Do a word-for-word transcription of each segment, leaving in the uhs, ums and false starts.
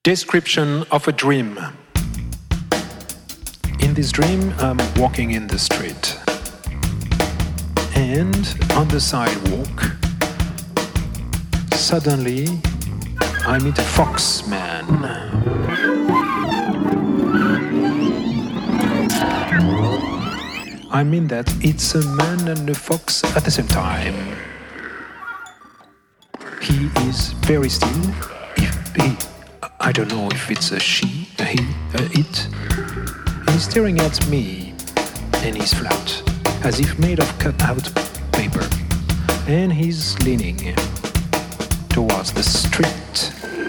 Description of a dream. In this dream, I'm walking in the street. And on the sidewalk, suddenly I meet a fox man. I mean that it's a man and a fox at the same time. He is very still. If he, I don't know if it's a she, a he, a it. He's staring at me, and he's flat, as if made of cut-out paper. And he's leaning towards the street.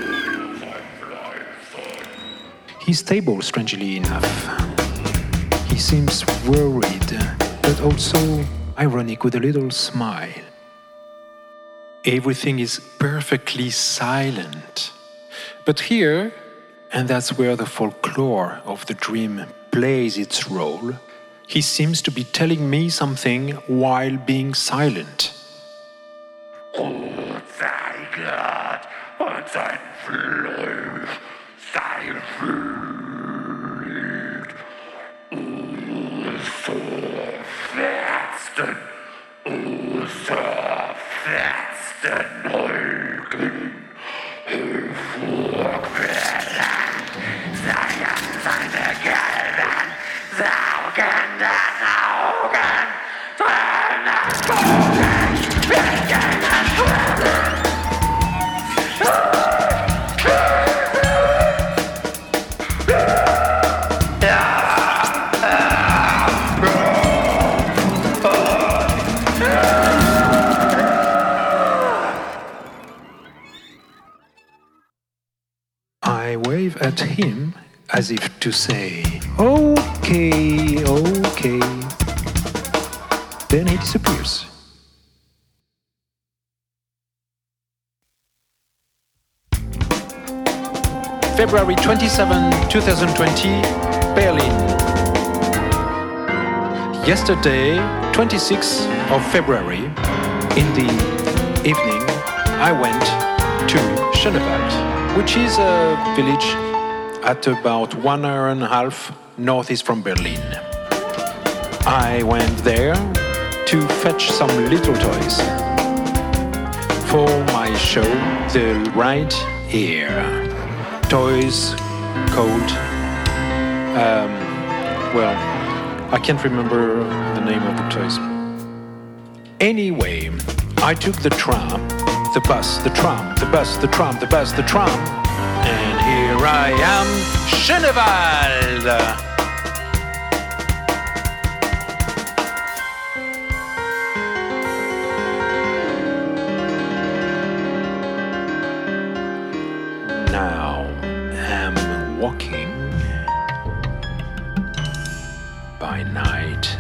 He's stable, strangely enough. He seems worried, but also ironic with a little smile. Everything is perfectly silent. But here, and that's where the folklore of the dream plays its role, he seems to be telling me something while being silent. Oh, sei Gott und sein Fluch sei erfüllt. O verfetzten, o zerfetzten Neugen, hervorquellen, seien seine gelben, saugenden Augen, seine Bogen, wegen der Schwelle. I wave at him as if to say, okay, okay. Then he disappears. February twenty-seventh, twenty twenty, Berlin. Yesterday, twenty-sixth of February, in the evening, I went to Schönewald, which is a village at about one hour and a half northeast from Berlin. I went there to fetch some little toys for my show, The Right Here. Toys called, um, well, I can't remember the name of the toys. Anyway, I took the tram, the bus, the tram, the bus, the tram, the bus, the tram, and here I am, Schönewald! Now I'm walking by night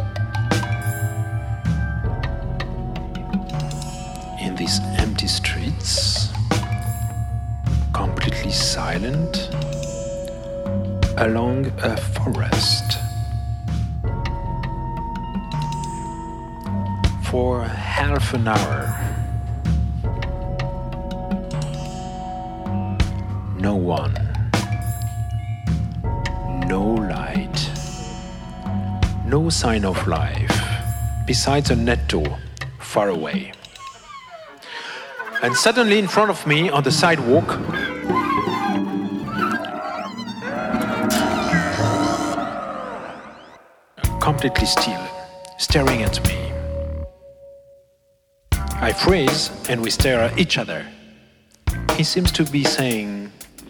in these empty streets, completely silent, along a forest. For half an hour, no one, no light, no sign of life, besides a netto far away. And suddenly in front of me on the sidewalk, completely still, staring at me. I freeze and we stare at each other. He seems to be saying,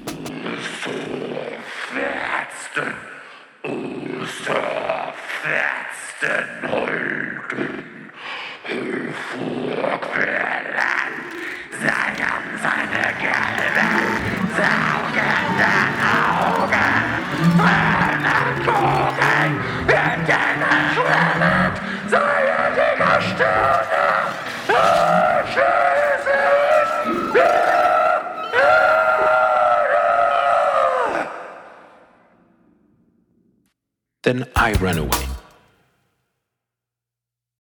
Verfetzten, o zerfetzten Neugen, hervorquellen, seien seine gelben, saugenden Augen, seine Bogen, wegen schwellend, seien die Gestirne, then I ran away.